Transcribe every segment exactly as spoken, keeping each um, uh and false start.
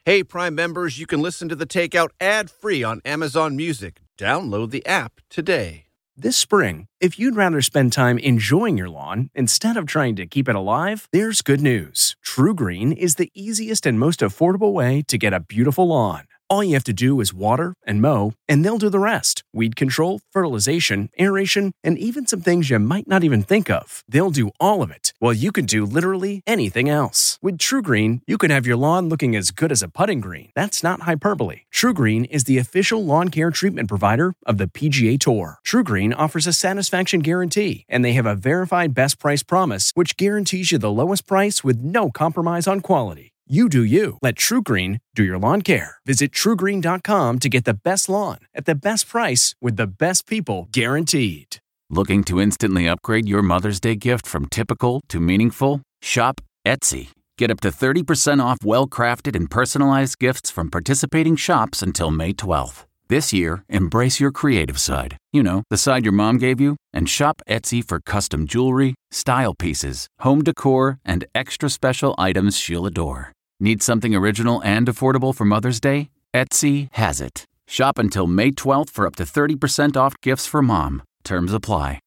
Hey, Prime members, you can listen to The Takeout ad-free on Amazon Music. Download the app today. This spring, if you'd rather spend time enjoying your lawn instead of trying to keep it alive, there's good news. True Green is the easiest and most affordable way to get a beautiful lawn. All you have to do is water and mow, and they'll do the rest. Weed control, fertilization, aeration, and even some things you might not even think of. They'll do all of it, while you can do literally anything else. With True Green, you can have your lawn looking as good as a putting green. That's not hyperbole. True Green is the official lawn care treatment provider of the P G A Tour. True Green offers a satisfaction guarantee, and they have a verified best price promise, which guarantees you the lowest price with no compromise on quality. You do you. Let True Green do your lawn care. Visit true green dot com to get the best lawn at the best price with the best people guaranteed. Looking to instantly upgrade your Mother's Day gift from typical to meaningful? Shop Etsy. Get up to thirty percent off well-crafted and personalized gifts from participating shops until May twelfth. This year, embrace your creative side. You know, the side your mom gave you. And shop Etsy for custom jewelry, style pieces, home decor, and extra special items she'll adore. Need something original and affordable for Mother's Day? Etsy has it. Shop until May twelfth for up to thirty percent off gifts for mom. Terms apply.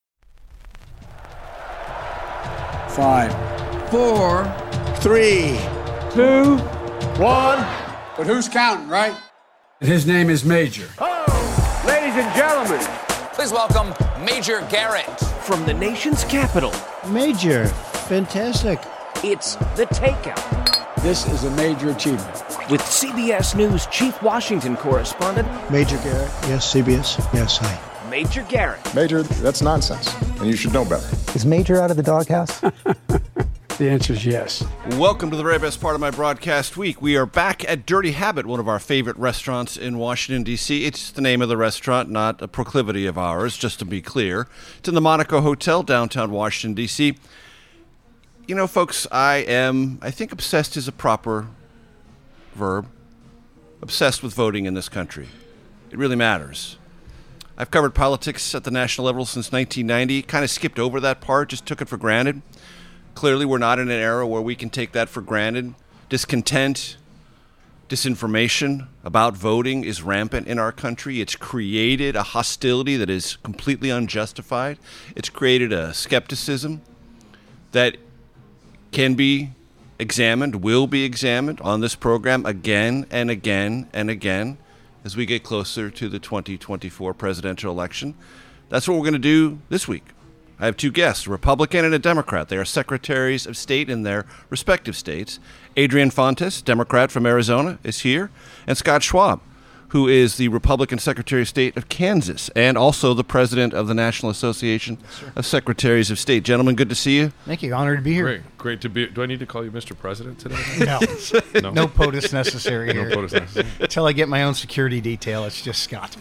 Five, Four, three, two, one. But who's counting, right? his name is Major. Oh, ladies and gentlemen, please welcome Major Garrett. From the nation's capital. Major, fantastic. It's The Takeout. This is a major achievement. With C B S News Chief Washington Correspondent Major Garrett, yes, C B S, yes, hi. Major Garrett. Major, that's nonsense, and you should know better. Is Major out of the doghouse? The answer is yes. Welcome to the very best part of my broadcast week. We are back at Dirty Habit, one of our favorite restaurants in Washington, D C It's the name of the restaurant, not a proclivity of ours, just to be clear. It's in the Monaco Hotel, downtown Washington, D C You know, folks, I am, I think obsessed is a proper verb. Obsessed with voting in this country. It really matters. I've covered politics at the national level since nineteen ninety. Kind of skipped over that part, just took it for granted. Clearly, we're not in an era where we can take that for granted. Discontent, disinformation about voting is rampant in our country. It's created a hostility that is completely unjustified. It's created a skepticism that can be examined, will be examined on this program again and again and again as we get closer to the twenty twenty-four presidential election. That's what we're going to do this week. I have two guests, a Republican and a Democrat. They are secretaries of state in their respective states. Adrian Fontes, Democrat from Arizona, is here, and Scott Schwab, who is the Republican Secretary of State of Kansas and also the president of the National Association yes, of Secretaries of State. Gentlemen, good to see you. Thank you. Honored to be here. Great. Great to be. Do I need to call you Mister President today? No. no. No POTUS necessary here. No POTUS necessary. Until I get my own security detail, it's just Scott.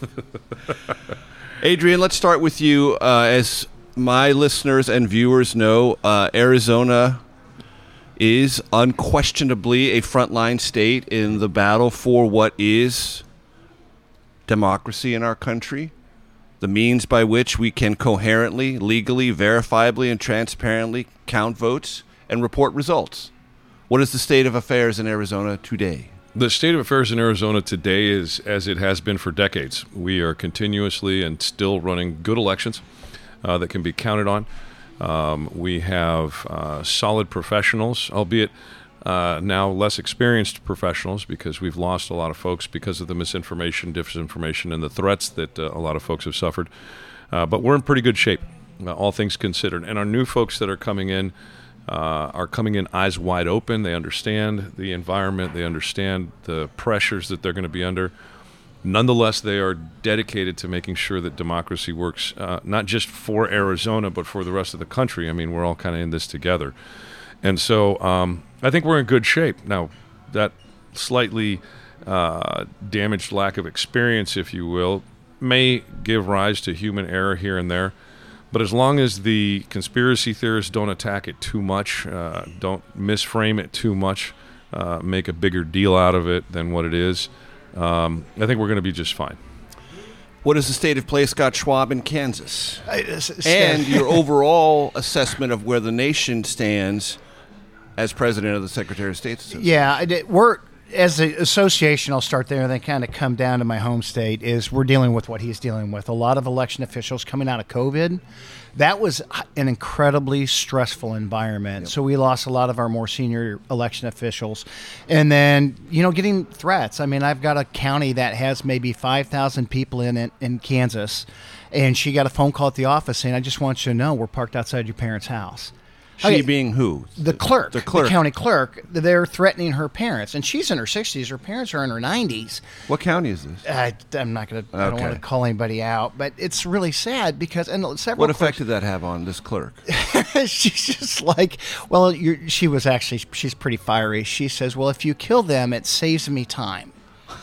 Adrian, let's start with you. Uh, as my listeners and viewers know, uh, Arizona is unquestionably a frontline state in the battle for what is democracy in our country, the means by which we can coherently, legally, verifiably, and transparently count votes and report results. What is the state of affairs in Arizona today? The state of affairs in Arizona today is as it has been for decades. We are continuously and still running good elections uh, that can be counted on. Um, we have uh, solid professionals, albeit Uh, now less experienced professionals because we've lost a lot of folks because of the misinformation, disinformation, and the threats that uh, a lot of folks have suffered. Uh, but we're in pretty good shape, uh, all things considered. And our new folks that are coming in uh, are coming in eyes wide open. They understand the environment. They understand the pressures that they're going to be under. Nonetheless, they are dedicated to making sure that democracy works, uh, not just for Arizona, but for the rest of the country. I mean, we're all kind of in this together. And so um, I think we're in good shape. Now, that slightly uh, damaged lack of experience, if you will, may give rise to human error here and there. But as long as the conspiracy theorists don't attack it too much, uh, don't misframe it too much, uh, make a bigger deal out of it than what it is, um, I think we're going to be just fine. What is the state of play, Scott Schwab, in Kansas? I, uh, and your overall assessment of where the nation stands as president of the Secretary of State? Yeah, we're as an association, I'll start there and then kind of come down to my home state, is we're dealing with what he's dealing with. A lot of election officials coming out of COVID. That was an incredibly stressful environment. Yep. So we lost a lot of our more senior election officials. And then, you know, getting threats. I mean, I've got a county that has maybe five thousand people in it in Kansas, and she got a phone call at the office saying, I just want you to know we're parked outside your parents' house. She okay, being who? The clerk, the clerk, the county clerk. They're threatening her parents, and she's in her sixties. Her parents are in her nineties. What county is this? Uh, I'm not going to. Okay. I don't want to call anybody out, but it's really sad because and several. What effect did that have on this clerk? She's just like, well, you're, she was actually she's pretty fiery. She says, well, if you kill them, it saves me time.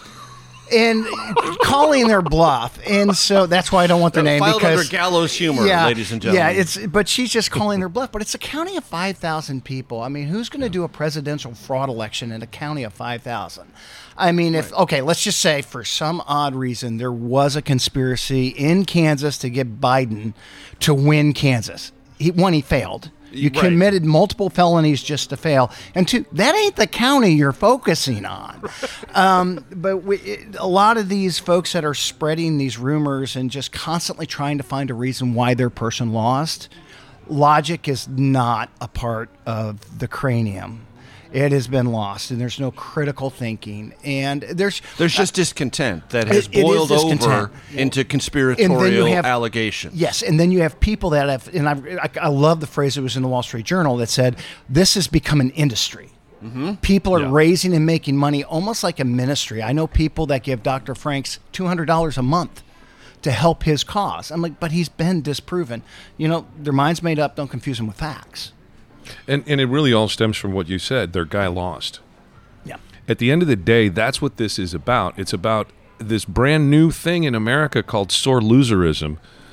And calling their bluff, and so that's why I don't want their name. Filed because under gallows humor, yeah, ladies and gentlemen. Yeah, it's but she's just calling their bluff. But it's a county of five thousand people. I mean, who's going to do a presidential fraud election in a county of five thousand? I mean, if right. okay, let's just say for some odd reason there was a conspiracy in Kansas to get Biden to win Kansas. He, one, he failed. You right. committed multiple felonies just to fail. And two, that ain't the county you're focusing on. um, but we, it, a lot of these folks that are spreading these rumors and just constantly trying to find a reason why their person lost, logic is not a part of the cranium. It has been lost, and there's no critical thinking, and there's there's just uh, discontent that has it, boiled it over into conspiratorial have, allegations. Yes, and then you have people that have, and I, I love the phrase that was in the Wall Street Journal that said, "This has become an industry." Mm-hmm. People are yeah. raising and making money almost like a ministry. I know people that give Doctor Franks two hundred dollars a month to help his cause. I'm like, but he's been disproven. You know, their mind's made up. Don't confuse them with facts. And and it really all stems from what you said. Their guy lost. Yeah. At the end of the day, that's what this is about. It's about this brand new thing in America called sore loserism.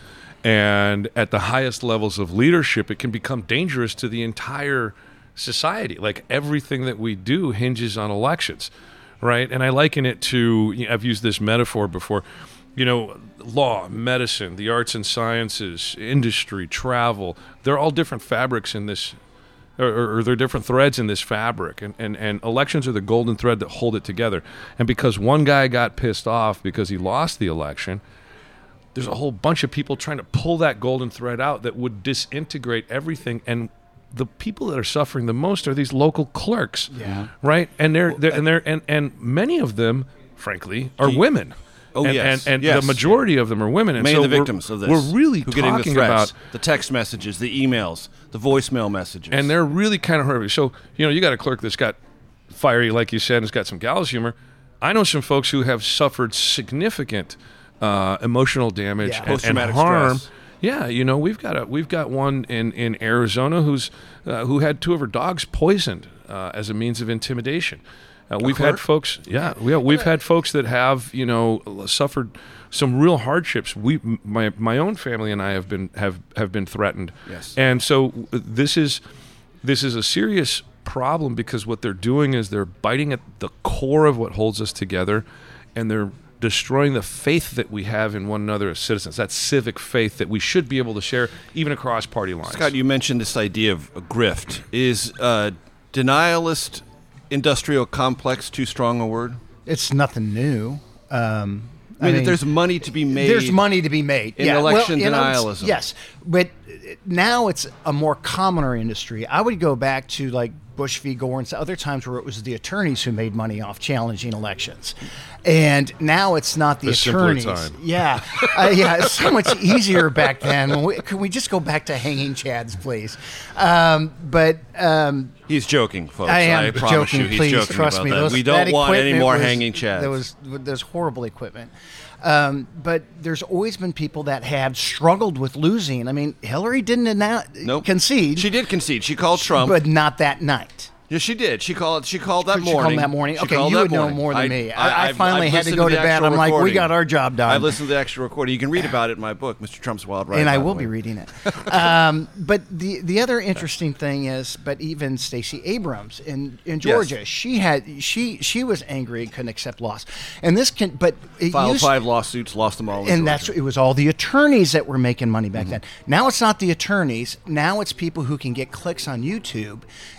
And at the highest levels of leadership, it can become dangerous to the entire society. Like everything that we do hinges on elections, right? And I liken it to, you know, I've used this metaphor before, you know, law, medicine, the arts and sciences, industry, travel. They're all different fabrics in this. Or, or there are different threads in this fabric, and, and, and elections are the golden thread that hold it together. And because one guy got pissed off because he lost the election, there's a whole bunch of people trying to pull that golden thread out that would disintegrate everything. And the people that are suffering the most are these local clerks, yeah, right? And they're, they're and they're and, and many of them, frankly, are he, women. Oh and, yes, and, and yes. the majority of them are women. And Many so of the victims of this. We're really who talking getting the threats, about the text messages, the emails, the voicemail messages, and they're really kind of horrific. So you know, you got a clerk that's got fiery, like you said, and has got some gallows humor. I know some folks who have suffered significant uh, emotional damage yeah. and, post-traumatic and harm. stress. Yeah, you know, we've got a we've got one in in Arizona who's uh, who had two of her dogs poisoned uh, as a means of intimidation. Uh, we've had folks, yeah, we have, we've had folks that have, you know, suffered some real hardships. We, my my own family and I have been have, have been threatened. Yes. And so this is this is a serious problem because what they're doing is they're biting at the core of what holds us together, and they're destroying the faith that we have in one another as citizens. That civic faith that we should be able to share even across party lines. Scott, you mentioned this idea of a grift. Is uh, denialist industrial complex too strong a word? It's nothing new. Um, I, mean, I mean, there's money to be made. There's money to be made in yeah. election well, denialism. Know, yes, but now it's a more commoner industry. I would go back to like Bush v. Gore and other times where it was the attorneys who made money off challenging elections, and now it's not the, the attorneys. Time. Yeah, uh, yeah, it's so much easier back then. We, can we just go back to hanging chads, please? Um, but um, he's joking, folks. I am I promise joking. you, he's please joking trust about me. that. Those, we don't want any more was, hanging chads. There was there's horrible equipment. Um, but there's always been people that have struggled with losing. I mean, Hillary didn't announce, nope. concede. She did concede. She called Trump. But not that night. Yes, she did. She called. She called that she morning. She called that morning. She okay, you would know more than I, me. I, I, I finally I've had to go to, to bed. I'm like, recording. we got our job done. I listened to the extra recording. You can read about it in my book, Mister Trump's Wild Ride. And I will be reading it. um, but the the other interesting thing is, but even Stacey Abrams in, in Georgia, yes. she had she she was angry and couldn't accept loss. And this can, but it filed used, five lawsuits, lost them all. In and Georgia. that's it was all the attorneys that were making money back mm-hmm. then. Now it's not the attorneys. Now it's people who can get clicks on YouTube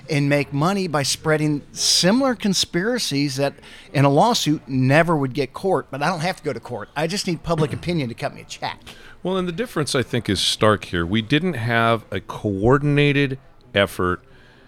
and make money by spreading similar conspiracies that in a lawsuit never would get court. But I don't have to go to court. I just need public opinion to cut me a check. Well, and the difference, I think, is stark here. We didn't have a coordinated effort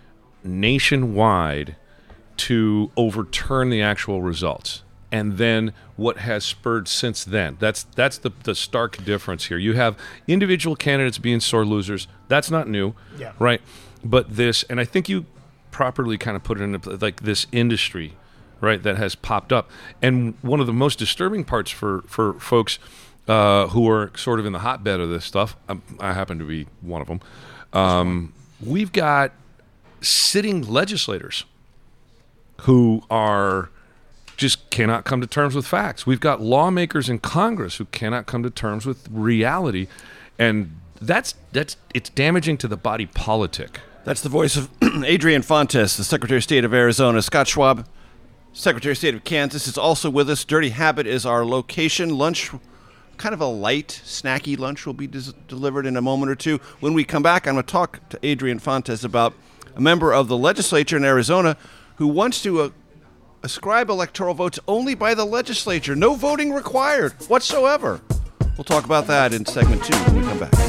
nationwide to overturn the actual results. And then what has spurred since then. That's that's the, the stark difference here. You have individual candidates being sore losers. That's not new, yeah. right? But this, and I think you properly kind of put it into like this industry, right, that has popped up. And one of the most disturbing parts for, for folks uh, who are sort of in the hotbed of this stuff, I, I happen to be one of them, um, we've got sitting legislators who are just cannot come to terms with facts. We've got lawmakers in Congress who cannot come to terms with reality, and that's that's it's damaging to the body politic. That's the voice of Adrian Fontes, the Secretary of State of Arizona. Scott Schwab, Secretary of State of Kansas, is also with us. Dirty Habit is our location. Lunch, kind of a light, snacky lunch, will be dis- delivered in a moment or two. When we come back, I'm going to talk to Adrian Fontes about a member of the legislature in Arizona who wants to uh, ascribe electoral votes only by the legislature. No voting required whatsoever. We'll talk about that in segment two when we come back.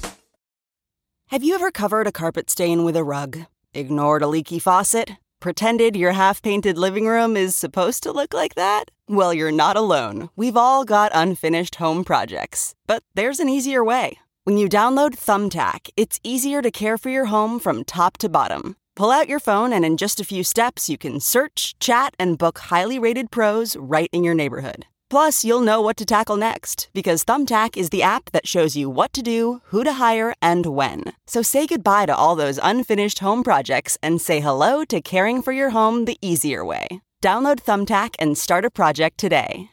Have you ever covered a carpet stain with a rug? Ignored a leaky faucet? Pretended your half-painted living room is supposed to look like that? Well, you're not alone. We've all got unfinished home projects. But there's an easier way. When you download Thumbtack, it's easier to care for your home from top to bottom. Pull out your phone and in just a few steps, you can search, chat, and book highly rated pros right in your neighborhood. Plus, you'll know what to tackle next because Thumbtack is the app that shows you what to do, who to hire, and when. So say goodbye to all those unfinished home projects and say hello to caring for your home the easier way. Download Thumbtack and start a project today.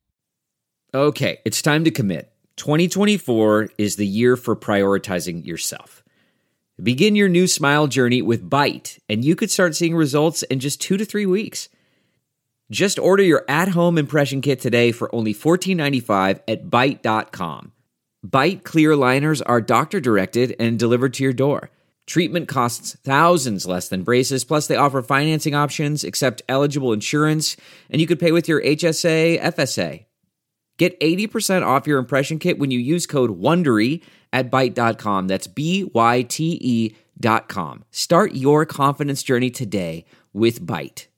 Okay, it's time to commit. twenty twenty-four is the year for prioritizing yourself. Begin your new smile journey with Byte, and you could start seeing results in just two to three weeks. Just order your at-home impression kit today for only fourteen ninety-five at byte dot com. Byte clear liners are doctor-directed and delivered to your door. Treatment costs thousands less than braces, plus they offer financing options, accept eligible insurance, and you could pay with your H S A, F S A. Get eighty percent off your impression kit when you use code WONDERY at byte dot com. That's B Y T E dot com. Start your confidence journey today with Byte.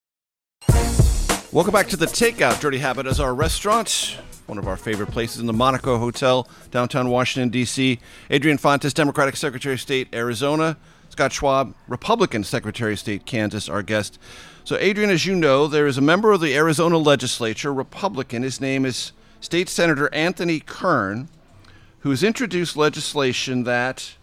Welcome back to The Takeout. Dirty Habit is our restaurant, one of our favorite places in the Monaco Hotel, downtown Washington, D C Adrian Fontes, Democratic Secretary of State, Arizona. Scott Schwab, Republican Secretary of State, Kansas, our guest. So, Adrian, as you know, there is a member of the Arizona legislature, Republican. His name is State Senator Anthony Kern, who has introduced legislation that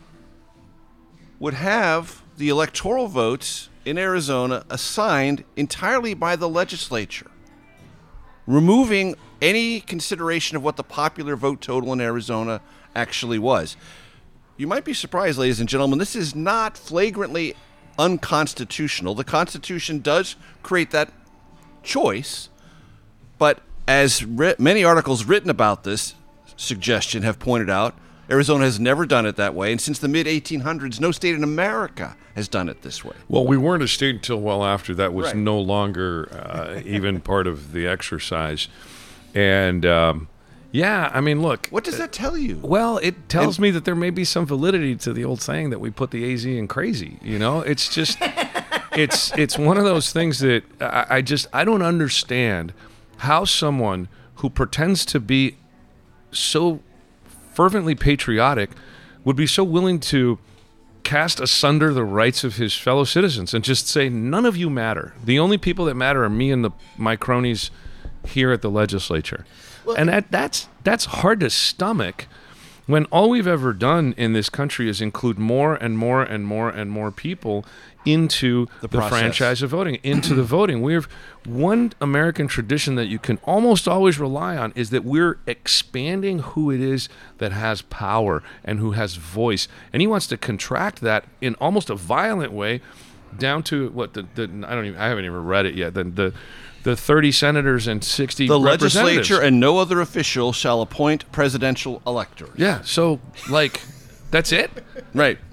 would have the electoral votes in Arizona assigned entirely by the legislature, removing any consideration of what the popular vote total in Arizona actually was. You might be surprised, ladies and gentlemen, this is not flagrantly unconstitutional. The Constitution does create that choice, but as ri- many articles written about this suggestion have pointed out, Arizona has never done it that way, and since the mid eighteen hundreds, no state in America has done it this way. Well, we weren't a state until well after that was Right. no longer uh, even part of the exercise. And, um, yeah, I mean, look. What does that tell you? Well, it tells And- me that there may be some validity to the old saying that we put the A Z in crazy. You know, it's just, it's it's one of those things that I, I just, I don't understand how someone who pretends to be so fervently patriotic would be so willing to cast asunder the rights of his fellow citizens and just say, none of you matter. The only people that matter are me and the my cronies here at the legislature. Well, and that, that's that's hard to stomach when all we've ever done in this country is include more and more and more and more people into the, the franchise of voting, into the voting. We have one American tradition that you can almost always rely on is that we're expanding who it is that has power and who has voice. And he wants to contract that in almost a violent way down to what the, the I don't even I haven't even read it yet. The the the thirty senators and sixty the representatives. legislature and no other official shall appoint presidential electors. Yeah, so like that's it? Right.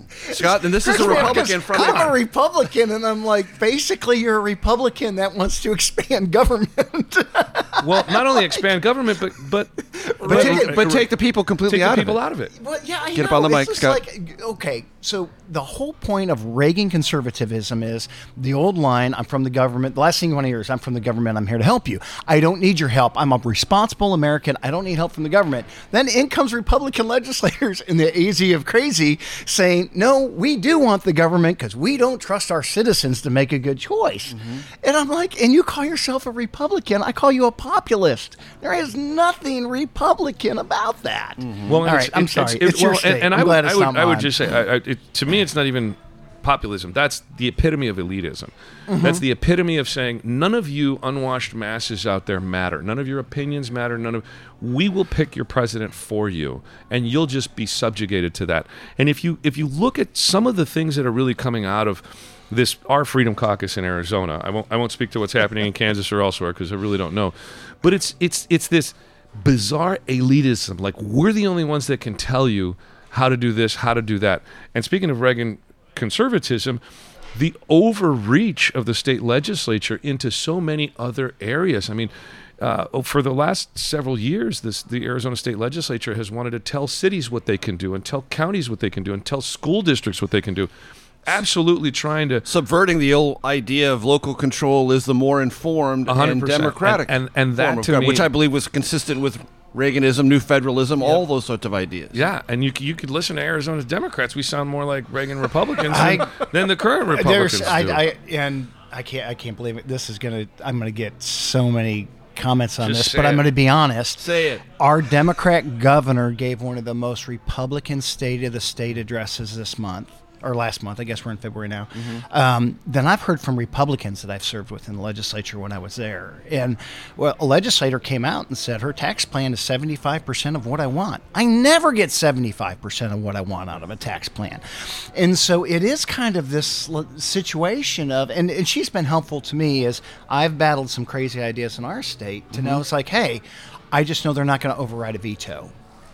Scott, and this is a Republican from I'm there. a Republican, and I'm like, basically, you're a Republican that wants to expand government. Well, not only expand government, but but but, but, take, but take the people completely take out the people of it. out of it. Well, yeah, I Get know. up on the It's mic, just Scott. Like, okay, so the whole point of Reagan conservatism is the old line, I'm from the government. The last thing you want to hear is, I'm from the government, I'm here to help you. I don't need your help. I'm a responsible American. I don't need help from the government. Then in comes Republican legislators in the A Z of crazy saying, no, we do want the government because we don't trust our citizens to make a good choice. Mm-hmm. And I'm like, and you call yourself a Republican, I call you a populist. There is nothing Republican about that. Mm-hmm. Well, all right, I'm it's, sorry. It's, It's, it, your well, state. and, and I'm I glad would, it's I would, not I would mine. just say, I, I, it, to me, it's not even populism. That's the epitome of elitism. Mm-hmm. That's the epitome of saying none of you unwashed masses out there matter. None of your opinions matter. None of we will pick your president for you, and you'll just be subjugated to that. And if you if you look at some of the things that are really coming out of this, our Freedom Caucus in Arizona, I won't I won't speak to what's happening in Kansas or elsewhere because I really don't know, but it's it's it's this bizarre elitism. Like, we're the only ones that can tell you how to do this, how to do that. And speaking of Reagan conservatism, the overreach of the state legislature into so many other areas. I mean, uh, for the last several years, this the Arizona state legislature has wanted to tell cities what they can do and tell counties what they can do and tell school districts what they can do. Absolutely trying to... Subverting the old idea of local control is the more informed and democratic and, and, and that form of to government, me, which I believe was consistent with Reaganism, New Federalism, Yep. all those sorts of ideas. Yeah, and you you could listen to Arizona's Democrats. We sound more like Reagan Republicans I- than, than the current Republicans There's, I, do. I, and I can't, I can't believe it. This is gonna, I'm gonna get so many comments on Just this, say but I'm it. gonna be honest. Say it. Our Democrat governor gave one of the most Republican State of the State addresses this month. Or last month, I guess we're in February now. Mm-hmm. Um, then I've heard from Republicans that I've served with in the legislature when I was there. And well, a legislator came out and said her tax plan is seventy-five percent of what I want. I never get seventy-five percent of what I want out of a tax plan. And so it is kind of this l- situation of, and, and she's been helpful to me as I've battled some crazy ideas in our state to Mm-hmm. know it's like, hey, I just know they're not going to override a veto.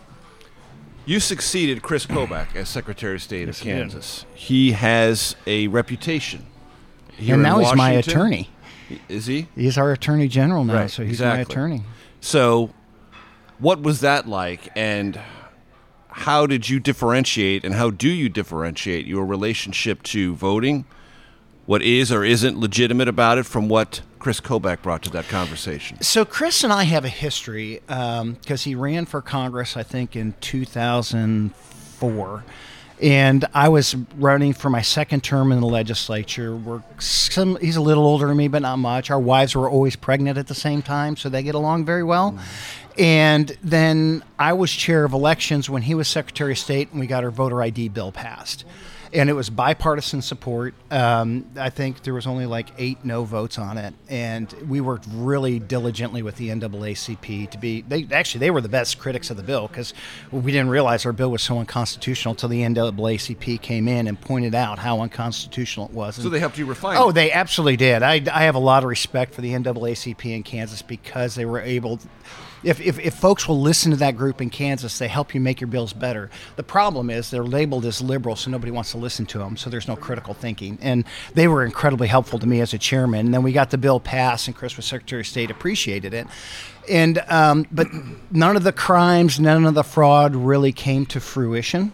You succeeded Chris Kobach as Secretary of State Yes, of I did. Kansas. He has a reputation here And in now he's my Washington. attorney. Is he? He's our attorney general now, Right, so he's exactly. my attorney. So, what was that like, and how did you differentiate, and how do you differentiate your relationship to voting, what is or isn't legitimate about it, from what Chris Kobach brought to that conversation? So Chris and I have a history because he ran for Congress, I think, in two thousand four. And I was running for my second term in the legislature. We're some, he's a little older than me, but not much. Our wives were always pregnant at the same time, so they get along very well. Mm-hmm. And then I was chair of elections when he was Secretary of State, and we got our voter I D bill passed. And it was bipartisan support. Um, I think there was only like eight no votes on it, and we worked really diligently with the N double A C P to be. They actually they were the best critics of the bill because we didn't realize our bill was so unconstitutional until the N double A C P came in and pointed out how unconstitutional it was. So they helped you refine Oh, it. they absolutely did. I, I have a lot of respect for the N double A C P in Kansas because they were able. If, if if folks will listen to that group in Kansas, they help you make your bills better. The problem is they're labeled as liberal, so nobody wants to listen to them, so there's no critical thinking. And they were incredibly helpful to me as a chairman. And then we got the bill passed, and Chris was Secretary of State, appreciated it. And um, but none of the crimes, none of the fraud really came to fruition.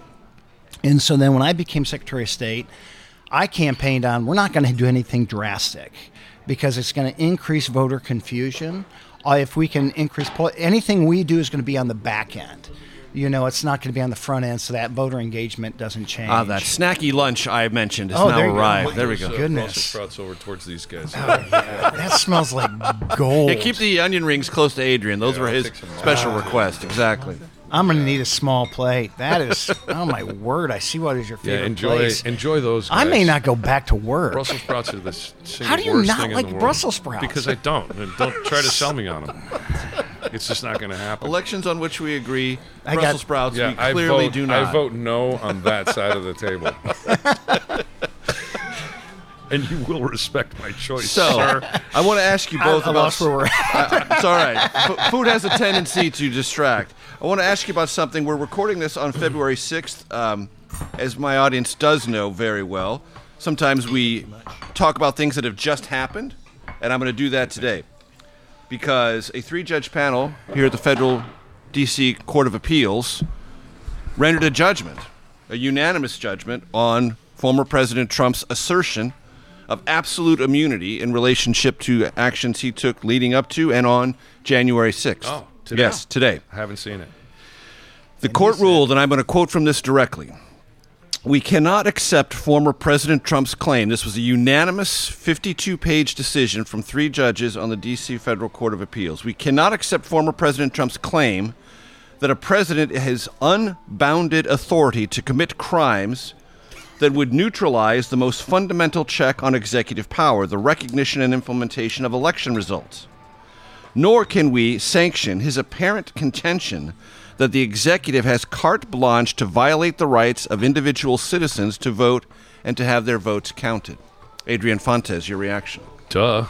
And so then when I became Secretary of State, I campaigned on we're not going to do anything drastic because it's going to increase voter confusion. Uh, if we can increase pol- anything we do is going to be on the back end. You know, it's not going to be on the front end, so that voter engagement doesn't change. Ah, that snacky lunch I mentioned has Oh, now there you go. arrived. There we go. So Goodness. Brussels sprouts over towards these guys. Oh, yeah. That smells like gold. Yeah, keep the onion rings close to Adrian. Those Yeah, were I'll his take some more. special request. Exactly. I'm going to need a small plate. That is, oh my word! I see what is your Yeah, favorite enjoy place. enjoy those. Guys. I may not go back to work. Brussels sprouts are the s- single How do you worst not thing in like the world. Brussels sprouts? Because I don't. And don't try to sell me on them. It's just not going to happen. Elections on which we agree, I Brussels got- sprouts, Yeah, we I clearly vote, do not. I vote no on that side of the table. and you will respect my choice, So, sir. I want to ask you both I, I about. lost where we're at. Uh, it's all right. F- food has a tendency to distract. I want to ask you about something. We're recording this on February sixth, um, as my audience does know very well. Sometimes we talk about things that have just happened, and I'm going to do that today because a three-judge panel here at the Federal D C Court of Appeals rendered a judgment, a unanimous judgment, on former President Trump's assertion of absolute immunity in relationship to actions he took leading up to and on January sixth. Oh, today? Yes, today. I haven't seen it. The court ruled, and I'm going to quote from this directly, "We cannot accept former President Trump's claim." This was a unanimous fifty-two page decision from three judges on the D C Federal Court of Appeals. "We cannot accept former President Trump's claim that a president has unbounded authority to commit crimes that would neutralize the most fundamental check on executive power, the recognition and implementation of election results. Nor can we sanction his apparent contention that the executive has carte blanche to violate the rights of individual citizens to vote and to have their votes counted." Adrian Fontes, your reaction? Duh.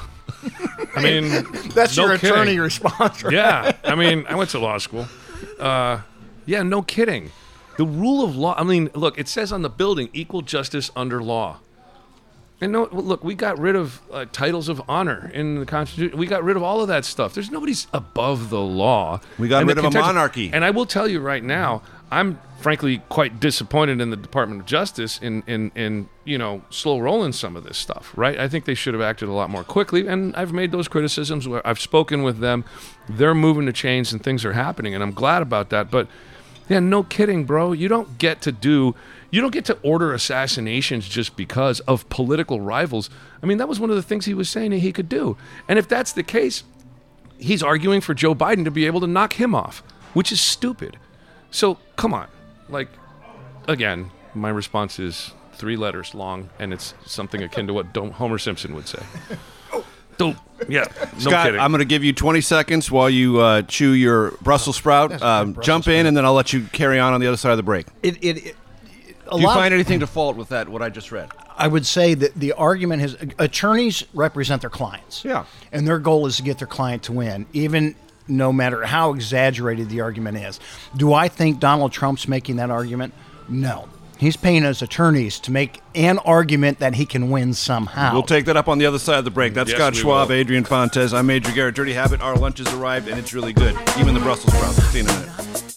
I mean, That's no your kidding. attorney response, right? Yeah. I mean, I went to law school. Uh, yeah, no kidding. The rule of law, I mean, look, it says on the building, equal justice under law. And no, look, we got rid of uh, titles of honor in the Constitution. We got rid of all of that stuff. There's nobody's above the law. We got And rid the of a contention- monarchy. And I will tell you right now, I'm frankly quite disappointed in the Department of Justice in, in, in you know, slow rolling some of this stuff, right? I think they should have acted a lot more quickly, and I've made those criticisms where I've spoken with them. They're moving to change and things are happening, and I'm glad about that. But yeah, no kidding, bro. You don't get to do, you don't get to order assassinations just because of political rivals. I mean, that was one of the things he was saying that he could do. And if that's the case, he's arguing for Joe Biden to be able to knock him off, which is stupid. So come on. Like, again, my response is three letters long, and it's something akin to what Dom- Homer Simpson would say. Don't. Yeah, no Scott, kidding. I'm going to give you twenty seconds while you uh, chew your Brussels sprout. Um, Brussels jump in, and then I'll let you carry on on the other side of the break. It, it, it, a Do you lot find anything to fault with that, what I just read? I would say that the argument has attorneys represent their clients. Yeah. And their goal is to get their client to win, even no matter how exaggerated the argument is. Do I think Donald Trump's making that argument? No. He's paying his attorneys to make an argument that he can win somehow. We'll take that up on the other side of the break. That's Yes, Scott we Schwab, will. Adrian Fontes. I'm Major Garrett. Dirty Habit. Our lunch has arrived, and it's really good. Even the Brussels sprouts. See you in a minute.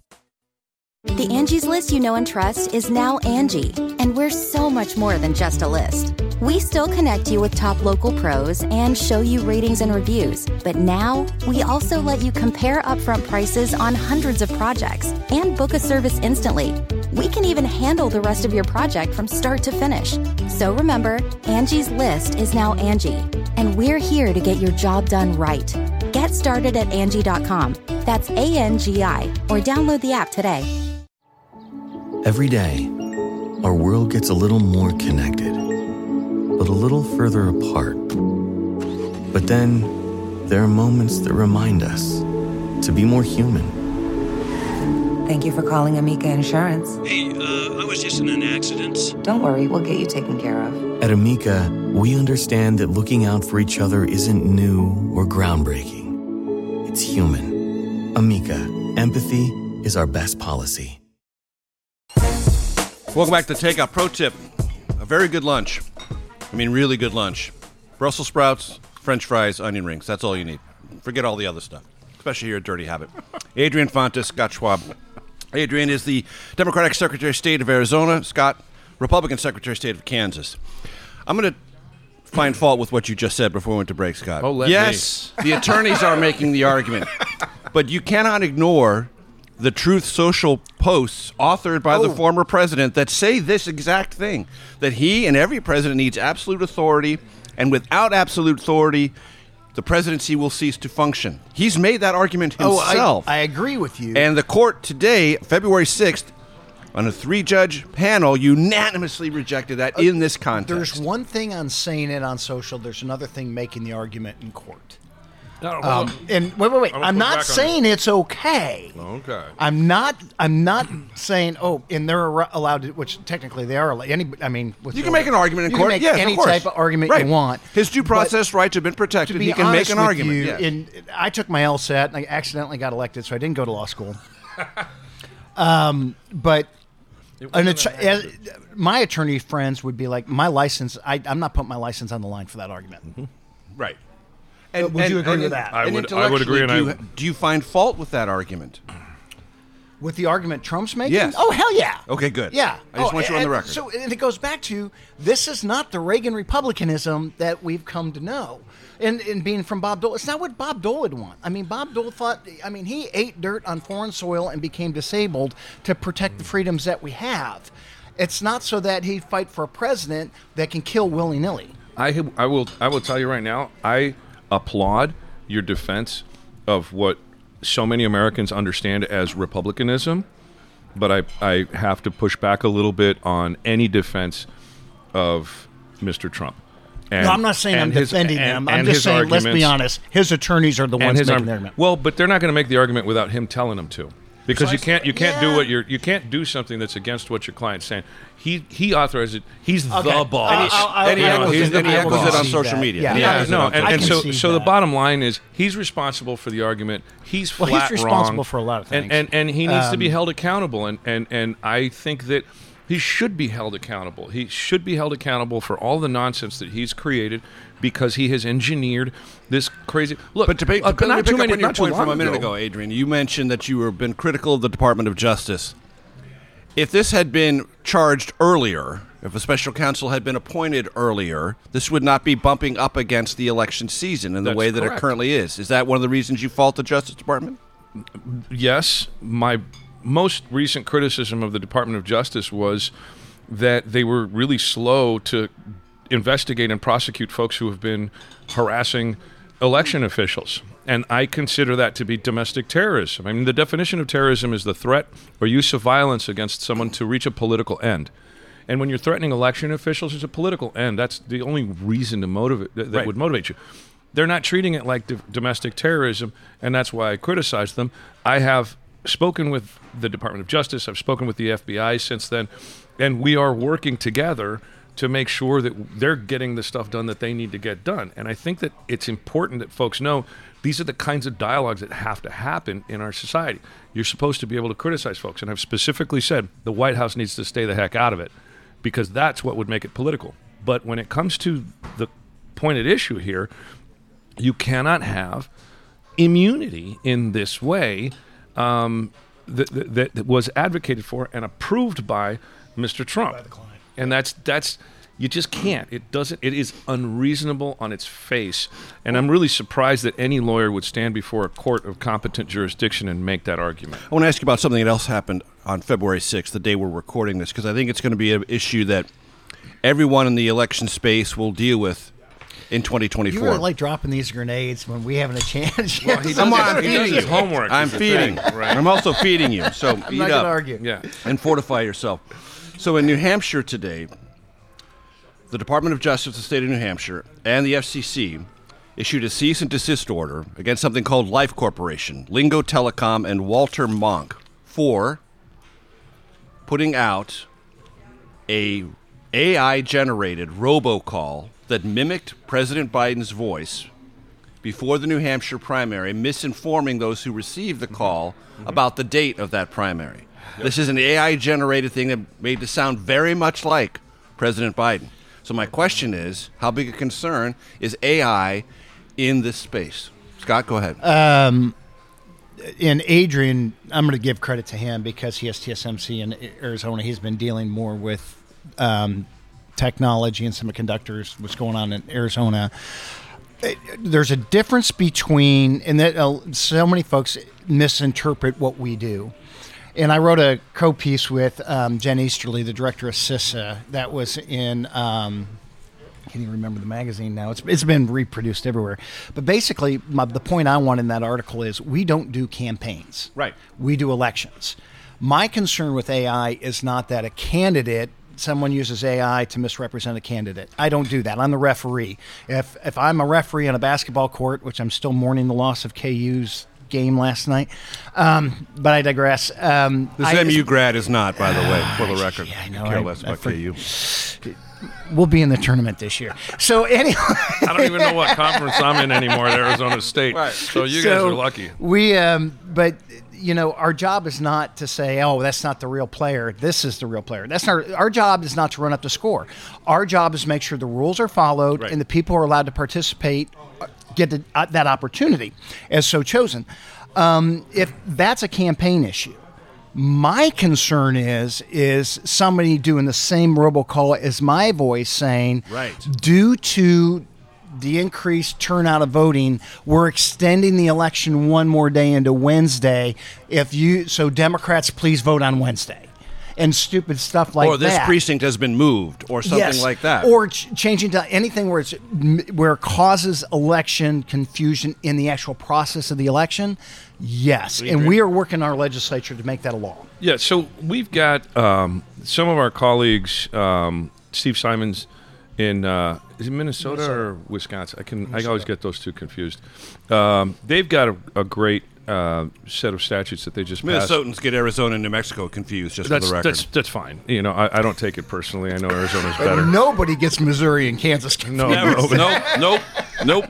The Angie's List you know and trust is now Angie, and we're so much more than just a list. We still connect you with top local pros and show you ratings and reviews, but now we also let you compare upfront prices on hundreds of projects and book a service instantly. We can even handle the rest of your project from start to finish. So remember, Angie's List is now Angie, and we're here to get your job done right. Get started at Angie dot com. That's A N G I, or download the app today. Every day, our world gets a little more connected, but a little further apart. But then, there are moments that remind us to be more human. Thank you for calling Amica Insurance. Hey, uh, I was just in an accident. Don't worry, we'll get you taken care of. At Amica, we understand that looking out for each other isn't new or groundbreaking. It's human. Amica, empathy is our best policy. Welcome back to Takeout Pro Tip. A very good lunch. I mean, really good lunch. Brussels sprouts, French fries, onion rings. That's all you need. Forget all the other stuff, especially here at Dirty Habit. Adrian Fontes, Scott Schwab. Adrian is the Democratic Secretary of State of Arizona. Scott, Republican Secretary of State of Kansas. I'm going to find fault with what you just said before we went to break, Scott. Oh, let yes, the attorneys are making the argument, but you cannot ignore the Truth Social posts authored by Oh. the former president that say this exact thing, that he and every president needs absolute authority, and without absolute authority, the presidency will cease to function. He's made that argument himself. Oh, I, I agree with you. And the court today, February sixth, on a three-judge panel, unanimously rejected that in this context. There's one thing on saying it on social. There's another thing making the argument in court. No, um, and wait, wait, wait. I'm, I'm not saying it's okay. Okay. I'm not. I'm not saying. Oh, and they're allowed to. Which technically they are. allowed- Any. I mean, with You can make an argument in you court. Can make Yes, any of course. type of argument Right. you want. His due But process rights have been to protected. be He can make honest an with argument. you, yes. in, I took my LSAT and I accidentally got elected, so I didn't go to law school. um, but an att- as, my attorney friends would be like, my license. I, I'm not putting my license on the line for that argument. Mm-hmm. Right. And, would you agree with that? I and would- I would agree, intellectually, and do, I- you, do you find fault with that argument? With the argument Trump's making? Yes. Oh, hell yeah. Okay, good. Yeah. I just Oh, want you on the and record. So and it goes back to, this is not the Reagan Republicanism that we've come to know. And, and being from Bob Dole, it's not what Bob Dole would want. I mean, Bob Dole thought, I mean, he ate dirt on foreign soil and became disabled to protect the freedoms that we have. It's not so that he'd fight for a president that can kill willy-nilly. I I will I will tell you right now, I applaud your defense of what so many Americans understand as republicanism, but I I have to push back a little bit on any defense of Mister Trump. And, no, I'm not saying I'm and his- defending and- them. I'm and just his saying, let's be arguments- honest, his attorneys are the and ones his making arg- the argument. Well, but they're not going to make the argument without him telling them to. Because you can't you can't do Yeah. what you're you can't do something that's against what your client's saying. He he authorized it. He's Okay. the boss. I'll- I'll- I'll- And he I will echoes see it- that. and he I will echoes it on see social that. media. Yeah, He Yeah, echoes it no, on and, I and can so see so the that. bottom line is he's responsible for the argument. He's Well, flat he's responsible wrong, for a lot of things. and and, and he needs to be Um, held accountable. And, and and I think that he should be held accountable. He should be held accountable for all the nonsense that he's created because he has engineered this crazy. Look, But to pick, uh, to pick, not pick too up many, on your not too point from a long minute ago, Adrian, you mentioned that you were been critical of the Department of Justice. If this had been charged earlier, if a special counsel had been appointed earlier, this would not be bumping up against the election season in the That's way that it correct. currently is. Is that one of the reasons you fault the Justice Department? Yes, my most recent criticism of the Department of Justice was that they were really slow to investigate and prosecute folks who have been harassing election officials. And I consider that to be domestic terrorism. I mean, the definition of terrorism is the threat or use of violence against someone to reach a political end. And when you're threatening election officials, it's a political end. That's the only reason to motivate that, that Right. would motivate you. They're not treating it like d- domestic terrorism, and that's why I criticize them. I have spoken with the Department of Justice. I've spoken with the F B I since then, and we are working together to make sure that they're getting the stuff done that they need to get done. And I think that it's important that folks know these are the kinds of dialogues that have to happen in our society. You're supposed to be able to criticize folks, and I've specifically said the White House needs to stay the heck out of it because that's what would make it political. But when it comes to the point at issue here, you cannot have immunity in this way um, that, that, that was advocated for and approved by Mister Trump. By the client. And that's that's you just can't. It doesn't. It is unreasonable on its face. And I'm really surprised that any lawyer would stand before a court of competent jurisdiction and make that argument. I want to ask you about something that else happened on February sixth, the day we're recording this, because I think it's going to be an issue that everyone in the election space will deal with in twenty twenty-four. You really like dropping these grenades when we haven't a chance. Well, he does, I'm, his, I'm he feeding does you. his homework. I'm is the feeding. thing, right? I'm also feeding you. So I'm eat not up gonna argue. Yeah. and fortify yourself. So in New Hampshire today, the Department of Justice of the state of New Hampshire and the F C C issued a cease and desist order against something called Life Corporation, Lingo Telecom, and Walter Monk for putting out a A I-generated robocall that mimicked President Biden's voice before the New Hampshire primary, misinforming those who received the call mm-hmm. about the date of that primary. Yep. This is an A I-generated thing that made it sound very much like President Biden. So my question is, how big a concern is A I in this space? Scott, go ahead. Um, and Adrian, I'm going to give credit to him because he has T S M C in Arizona. He's been dealing more with um, technology and semiconductors, what's going on in Arizona. There's a difference between, and that uh, so many folks misinterpret what we do. And I wrote a co-piece with um, Jen Easterly, the director of CISA, that was in, um, I can't even remember the magazine now. It's It's been reproduced everywhere. But basically, my, the point I want in that article is we don't do campaigns. Right. We do elections. My concern with A I is not that a candidate someone uses A I to misrepresent a candidate. I don't do that. I'm the referee. If if I'm a referee on a basketball court, which I'm still mourning the loss of K U's game last night, um, but I digress. Um, this I, M U grad is not, by the way, for the record. Yeah, I know. Care I, less about I, K U. We'll be in the tournament this year. So anyway, I don't even know what conference I'm in anymore at Arizona State. Right. So you so guys are lucky. We, um, but you know, our job is not to say, "Oh, that's not the real player. This is the real player." That's not our job. Is not to run up the score. Our job is to make sure the rules are followed right. and the people who are allowed to participate get the, uh, that opportunity as so chosen. Um, if that's a campaign issue. My concern is is somebody doing the same robocall as my voice saying, right. due to the increased turnout of voting, we're extending the election one more day into Wednesday. If you so Democrats, please vote on Wednesday. And stupid stuff like that. Or this that. precinct has been moved, or something yes. like that. Or ch- changing to anything where it's where it causes election confusion in the actual process of the election. Yes, we and agree. We are working our legislature to make that a law. Yeah, so we've got um, some of our colleagues, um, Steve Simons in uh, is it Minnesota, Minnesota or Wisconsin? I can Minnesota. I always get those two confused. Um, they've got a, a great. Uh, set of statutes that they just passed. Minnesotans get Arizona and New Mexico confused, just that's, for the record. That's, that's fine. You know, I, I don't take it personally. I know Arizona's better. Nobody gets Missouri and Kansas confused. No, nope, nope, nope.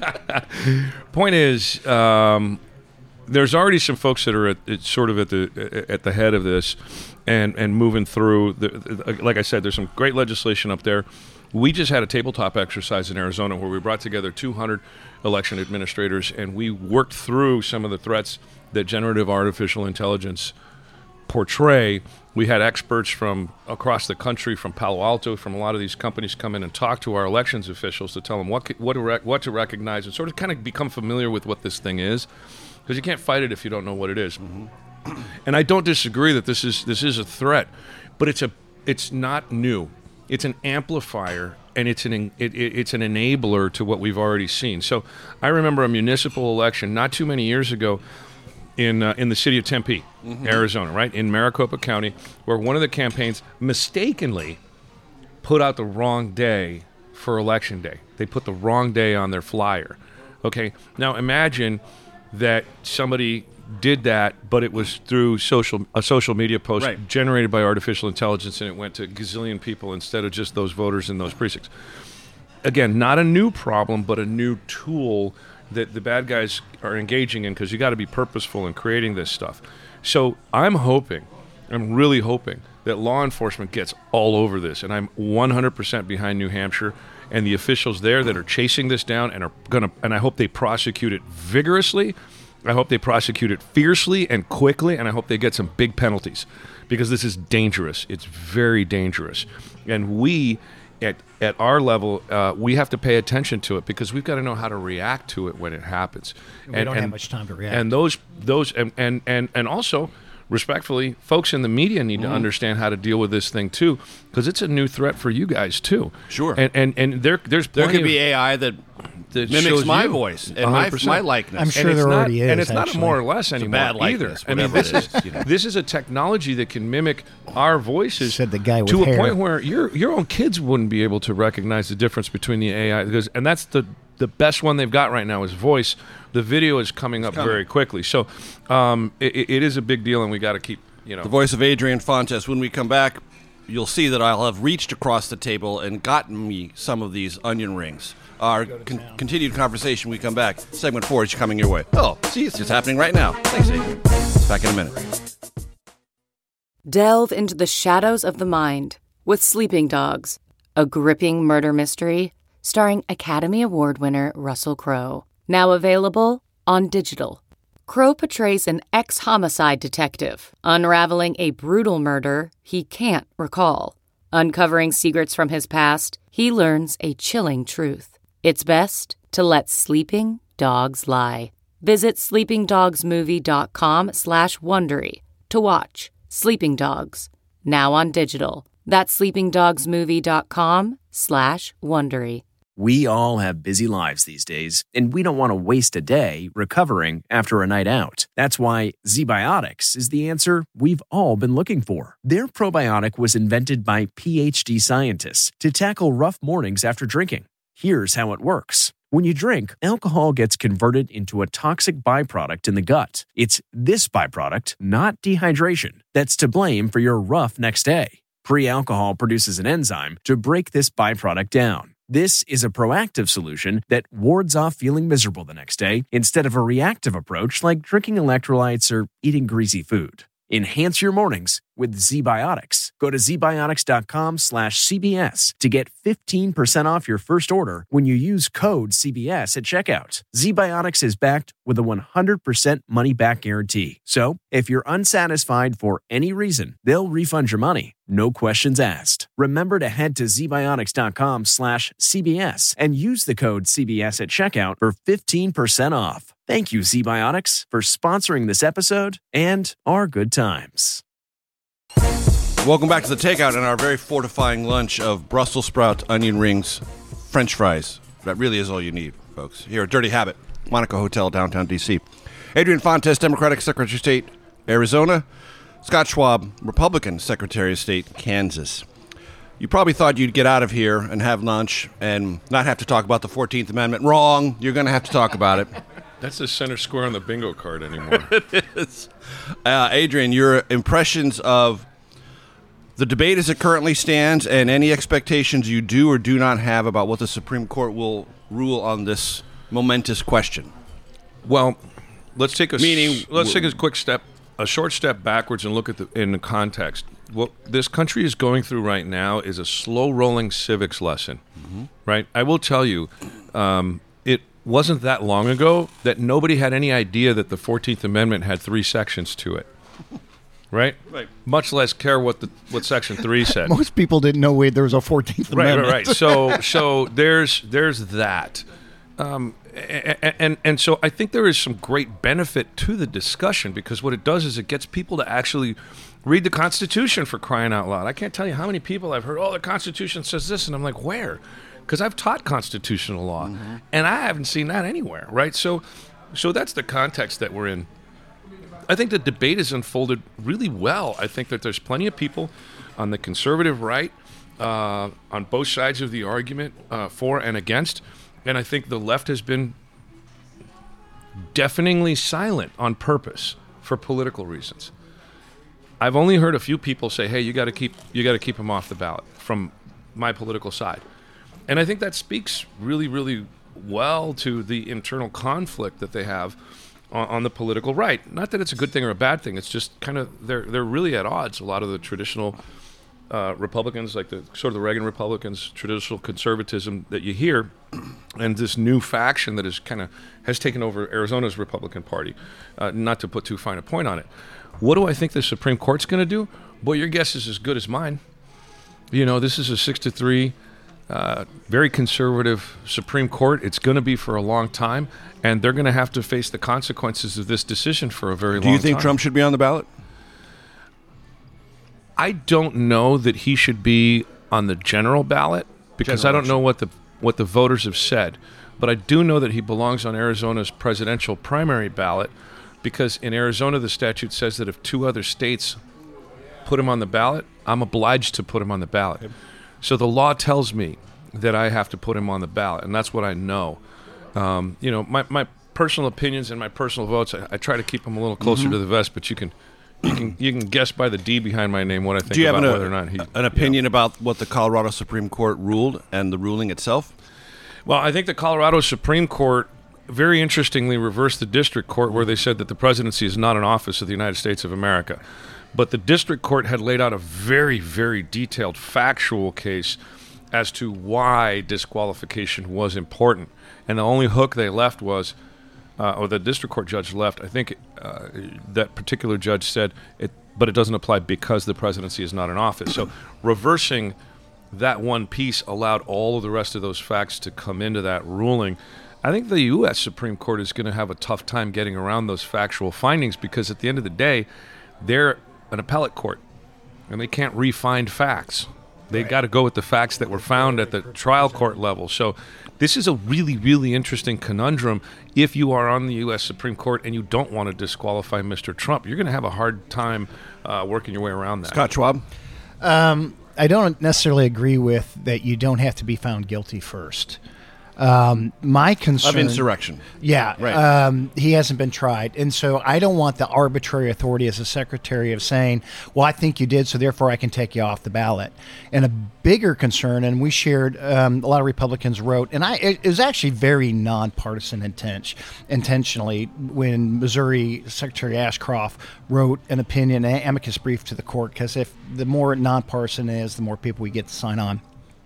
Point is, um, there's already some folks that are at, at sort of at the at the head of this, and and moving through. The, the, like I said, there's some great legislation up there. We just had a tabletop exercise in Arizona where we brought together two hundred election administrators, and we worked through some of the threats that generative artificial intelligence portray. We had experts from across the country, from Palo Alto, from a lot of these companies come in and talk to our elections officials to tell them what what to, rec- what to recognize and sort of kind of become familiar with what this thing is, because you can't fight it if you don't know what it is. Mm-hmm. And I don't disagree that this is this is a threat, but it's a it's not new. It's an amplifier, and it's an it, it's an enabler to what we've already seen. So I remember a municipal election not too many years ago in uh, in the city of Tempe, mm-hmm. Arizona, right, in Maricopa County, where one of the campaigns mistakenly put out the wrong day for election day. They put the wrong day on their flyer. Okay, now imagine that somebody did that, but it was through social a social media post right. generated by artificial intelligence, and it went to a gazillion people instead of just those voters in those precincts. Again, not a new problem, but a new tool that the bad guys are engaging in, because you got to be purposeful in creating this stuff. So I'm hoping, I'm really hoping that law enforcement gets all over this, and I'm one hundred percent behind New Hampshire and the officials there that are chasing this down and are gonna, and I hope they prosecute it vigorously. I hope they prosecute it fiercely and quickly, and I hope they get some big penalties, because this is dangerous. It's very dangerous. And we, at at our level, uh, we have to pay attention to it, because we've got to know how to react to it when it happens. We and, don't and, have much time to react. And those, those, and, and, and, and also, respectfully, folks in the media need mm. to understand how to deal with this thing, too, because it's a new threat for you guys, too. Sure. And and, and there there's There could of, be A I that that mimics my you. voice and my, my likeness. I'm sure and there not, already is. And it's actually. not a more or less anymore bad likeness, either. I mean, this is, you know. This is a technology that can mimic our voices Said the guy with to hair. a point where your your own kids wouldn't be able to recognize the difference between the A I, because, and that's the the best one they've got right now is voice. The video is coming it's up coming. very quickly, so um, it, it is a big deal, and we got to keep you know the voice of Adrian Fontes. When we come back, you'll see that I'll have reached across the table and gotten me some of these onion rings. Our con- continued conversation, we come back. Segment four is coming your way. Oh, see, it's just happening right now. Thanks, Adrian. Back in a minute. Delve into the shadows of the mind with Sleeping Dogs, a gripping murder mystery starring Academy Award winner Russell Crowe. Now available on digital. Crowe portrays an ex-homicide detective unraveling a brutal murder he can't recall. Uncovering secrets from his past, he learns a chilling truth. It's best to let sleeping dogs lie. Visit sleepingdogsmovie.com slash Wondery to watch Sleeping Dogs, now on digital. That's sleepingdogsmovie.com slash Wondery. We all have busy lives these days, and we don't want to waste a day recovering after a night out. That's why ZBiotics is the answer we've all been looking for. Their probiotic was invented by P H D scientists to tackle rough mornings after drinking. Here's how it works. When you drink, alcohol gets converted into a toxic byproduct in the gut. It's this byproduct, not dehydration, that's to blame for your rough next day. Pre-alcohol produces an enzyme to break this byproduct down. This is a proactive solution that wards off feeling miserable the next day instead of a reactive approach like drinking electrolytes or eating greasy food. Enhance your mornings with ZBiotics. Go to zbiotics.com slash CBS to get fifteen percent off your first order when you use code C B S at checkout. ZBiotics is backed with a one hundred percent money-back guarantee. So, if you're unsatisfied for any reason, they'll refund your money. No questions asked. Remember to head to zbiotics.com slash CBS and use the code C B S at checkout for fifteen percent off. Thank you, ZBiotics, for sponsoring this episode and our good times. Welcome back to The Takeout and our very fortifying lunch of Brussels sprouts, onion rings, French fries. That really is all you need, folks. Here at Dirty Habit, Monaco Hotel, downtown D C. Adrian Fontes, Democratic Secretary of State, Arizona. Scott Schwab, Republican Secretary of State, Kansas. You probably thought you'd get out of here and have lunch and not have to talk about the fourteenth Amendment. Wrong. You're going to have to talk about it. That's the center square on the bingo card anymore. It is. Uh, Adrian, your impressions of the debate as it currently stands and any expectations you do or do not have about what the Supreme Court will rule on this momentous question. Well, let's take a Meaning, let's take a quick step, a short step backwards and look at the in the context. What this country is going through right now is a slow-rolling civics lesson, mm-hmm. right? I will tell you, um, it wasn't that long ago that nobody had any idea that the fourteenth Amendment had three sections to it. Right? Right. Much less care what the what Section three said. Most people didn't know wait, there was a fourteenth right, Amendment. Right, right. So, so there's there's that, um, and, and and so I think there is some great benefit to the discussion because what it does is it gets people to actually read the Constitution, for crying out loud. I can't tell you how many people I've heard. Oh, the Constitution says this, and I'm like, where? Because I've taught constitutional law, mm-hmm. and I haven't seen that anywhere. Right. So, so that's the context that we're in. I think the debate has unfolded really well. I think that there's plenty of people on the conservative right, uh, on both sides of the argument, uh, for and against. And I think the left has been deafeningly silent on purpose for political reasons. I've only heard a few people say, "Hey, you got to keep you got to keep him off the ballot," from my political side. And I think that speaks really, really well to the internal conflict that they have on the political right. Not that it's a good thing or a bad thing. It's just kind of they're they're really at odds. A lot of the traditional uh, Republicans, like the sort of the Reagan Republicans, traditional conservatism that you hear, and this new faction that is kind of has taken over Arizona's Republican Party. Uh, not to put too fine a point on it. What do I think the Supreme Court's going to do? Boy, your guess is as good as mine. You know, this is a six to three. Uh, very conservative Supreme Court. It's going to be for a long time, and they're going to have to face the consequences of this decision for a very long time. Do you think Trump should be on the ballot? I don't know that he should be on the general ballot because general I don't know what the what the voters have said, but I do know that he belongs on Arizona's presidential primary ballot because in Arizona the statute says that if two other states put him on the ballot, I'm obliged to put him on the ballot. Yep. So the law tells me that I have to put him on the ballot, and that's what I know. Um, you know, my, my personal opinions and my personal votes, I, I try to keep them a little closer mm-hmm. to the vest, but you can you can you can guess by the D behind my name what I think Do you about have an, whether or not he an opinion you know. about what the Colorado Supreme Court ruled and the ruling itself? Well, I think the Colorado Supreme Court very interestingly reversed the district court where they said that the presidency is not an office of the United States of America. But the district court had laid out a very, very detailed factual case as to why disqualification was important. And the only hook they left was, uh, or the district court judge left, I think uh, that particular judge said, it, but it doesn't apply because the presidency is not an office. So reversing that one piece allowed all of the rest of those facts to come into that ruling. I think the U S Supreme Court is going to have a tough time getting around those factual findings because at the end of the day, they're an appellate court, and they can't re-find facts. They Right. got to go with the facts that were found at the trial court level. So this is a really, really interesting conundrum. If you are on the U S Supreme Court and you don't want to disqualify Mister Trump, you're going to have a hard time uh, working your way around that. Scott Schwab? Um, I don't necessarily agree with that you don't have to be found guilty first. Um, my concern Of insurrection. Yeah, Right. um, he hasn't been tried, and so I don't want the arbitrary authority as a secretary of saying, "Well, I think you did, so therefore I can take you off the ballot." And a bigger concern, and we shared, um, a lot of Republicans wrote, and I it was actually very nonpartisan intent, intentionally when Missouri Secretary Ashcroft wrote an opinion, an amicus brief to the court, because if the more nonpartisan it is, the more people we get to sign on.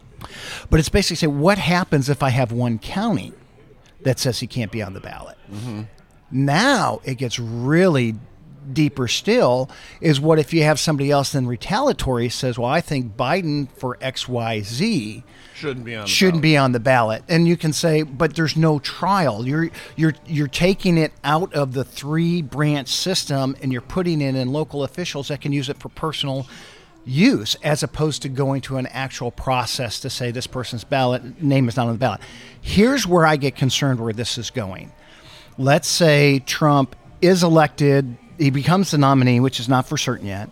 But it's basically saying, what happens if I have one county that says he can't be on the ballot? Mm-hmm. Now it gets really deeper still, is what if you have somebody else then retaliatory says, well, I think Biden for X Y Z Shouldn't be on the shouldn't ballot. be on the ballot. And you can say, but there's no trial. You're you're you're taking it out of the three branch system and you're putting it in local officials that can use it for personal use, as opposed to going to an actual process to say this person's ballot name is not on the ballot. Here's where I get concerned where this is going. Let's say Trump is elected, he becomes the nominee, which is not for certain yet.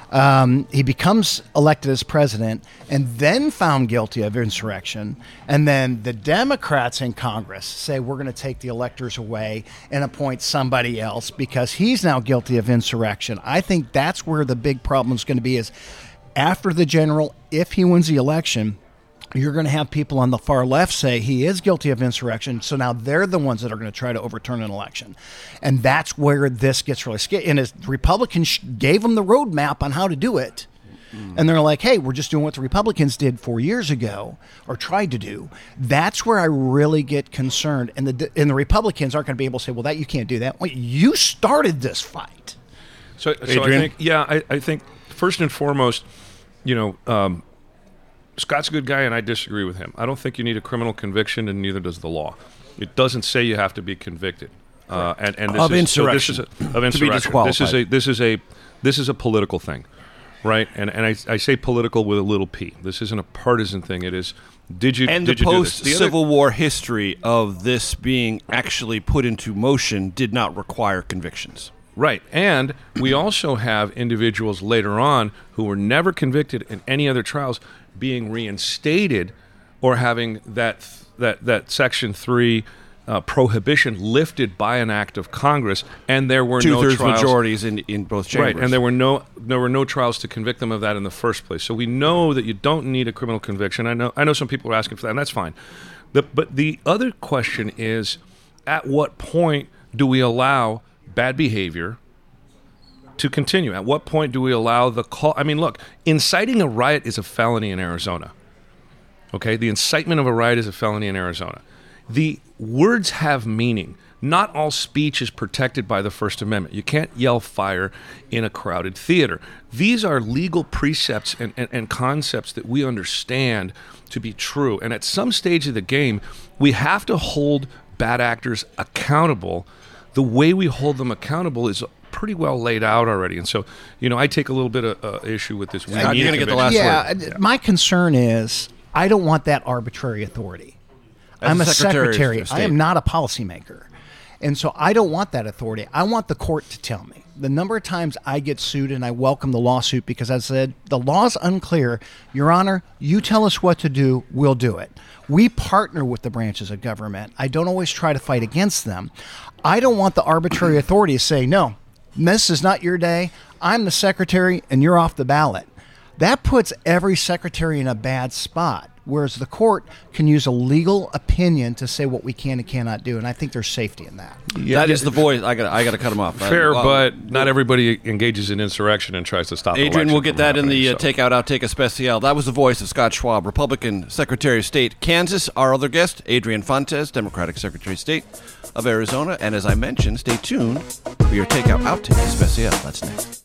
Um, he becomes elected as president and then found guilty of insurrection. And then the Democrats in Congress say, we're going to take the electors away and appoint somebody else because he's now guilty of insurrection. I think that's where the big problem is going to be, is after the general, if he wins the election, you're going to have people on the far left say he is guilty of insurrection. So now they're the ones that are going to try to overturn an election. And that's where this gets really scary. And as Republicans gave them the roadmap on how to do it. Mm. And they're like, hey, we're just doing what the Republicans did four years ago or tried to do. That's where I really get concerned. And the and the Republicans aren't going to be able to say, well, that you can't do that. Well, you started this fight. So, so I think, yeah, I, I think first and foremost, you know, um, Scott's a good guy, and I disagree with him. I don't think you need a criminal conviction, and neither does the law. It doesn't say you have to be convicted. Uh, and, and this of is, insurrection. So this is a, of insurrection. This is a this is a this is a political thing, right? And and I, I say political with a little p. This isn't a partisan thing. It is. Did you and did the you do this? The post-Civil other, War history of this being actually put into motion did not require convictions. Right. And we also have individuals later on who were never convicted in any other trials being reinstated or having that that that Section three uh, prohibition lifted by an act of Congress, and there were no Two-thirds trials. majorities in, in both chambers. Right, and there were no there were no trials to convict them of that in the first place. So we know that you don't need a criminal conviction. I know I know some people are asking for that, and that's fine. The, but the other question is, at what point do we allow bad behavior to continue? At what point do we allow the call? I mean, look, inciting a riot is a felony in Arizona. Okay, the incitement of a riot is a felony in Arizona. The words have meaning. Not all speech is protected by the First Amendment. You can't yell fire in a crowded theater. These are legal precepts and, and, and concepts that we understand to be true. And at some stage of the game, we have to hold bad actors accountable. The way we hold them accountable is pretty well laid out already. And so, you know, I take a little bit of uh, issue with this. We Scott, need you're a going to get the last yeah, word. Yeah, my concern is I don't want that arbitrary authority. As I'm a a Secretary of secretary. State. I am not a policymaker. And so I don't want that authority. I want the court to tell me. The number of times I get sued, and I welcome the lawsuit because I said, the law's unclear. Your Honor, you tell us what to do, we'll do it. We partner with the branches of government. I don't always try to fight against them. I don't want the arbitrary authority to say, no, this is not your day. I'm the secretary, and you're off the ballot. That puts every secretary in a bad spot, whereas the court can use a legal opinion to say what we can and cannot do, and I think there's safety in that. Yeah, that is the voice. I got I got to cut him off. Fair, uh, well, but not everybody engages in insurrection and tries to stop Adrian, election we'll get from that in the uh, happening, so. Takeout Outtake Especial. That was the voice of Scott Schwab, Republican Secretary of State, Kansas. Our other guest, Adrian Fontes, Democratic Secretary of State of Arizona. And as I mentioned, stay tuned for your Takeout Outtake Especial. That's next.